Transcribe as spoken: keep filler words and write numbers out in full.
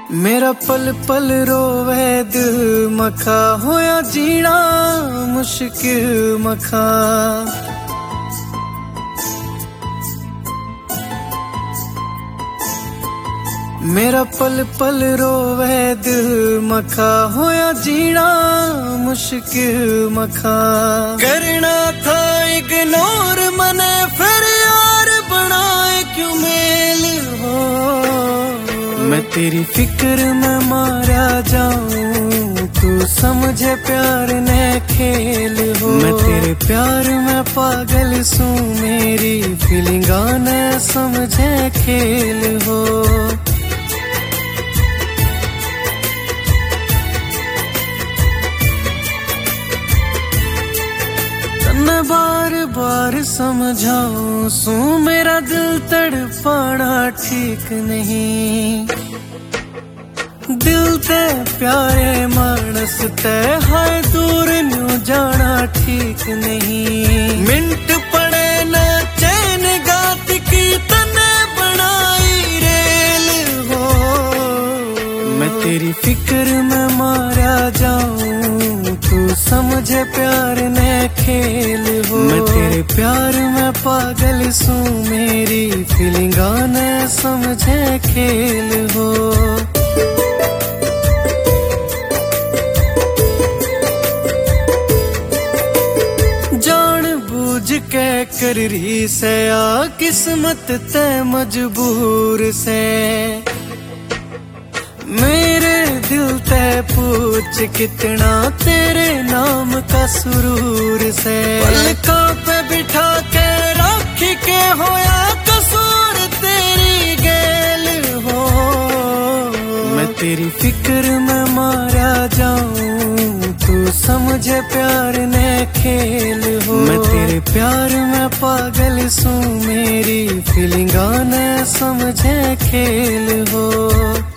मेरा पल पल रोवे दिल मखा होया जीना मुश्किल मखा। मेरा पल पल रोवे दिल मखा होया जीना मुश्किल मखा। करना था इग्नोर मने फिर यार बनाए क्यों मेल हो। मैं तेरी फिक्र में मारा जाऊं तू समझे प्यार ने खेल हो। मैं तेरे प्यार में पागल सू मेरी फीलिंगा ने समझे खेल हो। मैं बार बार समझाऊं सू मेरा दिल तड़पाना ठीक नहीं। दिल ते प्यारे मानस ते हाय दूर न्यू जाना ठीक नहीं। मिंट पड़े न चैन गात की तने बनाई रेल हो। मैं तेरी फिक्र में मारा जाऊं तू समझे प्यार ने खेल हो। मैं तेरे प्यार में पागल सू मेरी फीलिंगा ने समझे खेल हो। जान बूझ के कर रही से आ किस्मत ते मजबूर से। मेरे दिल ते पूछ कितना तेरे नाम का सुरूर से। पलकों पे बिठा के रख के होया कसूर तेरी गेल हो। मैं तेरी फिक्र में मारा जाऊं तू समझे प्यार ने खेल हो। मैं तेरे प्यार में पागल सू मेरी फीलिंगा ने समझे खेल हो।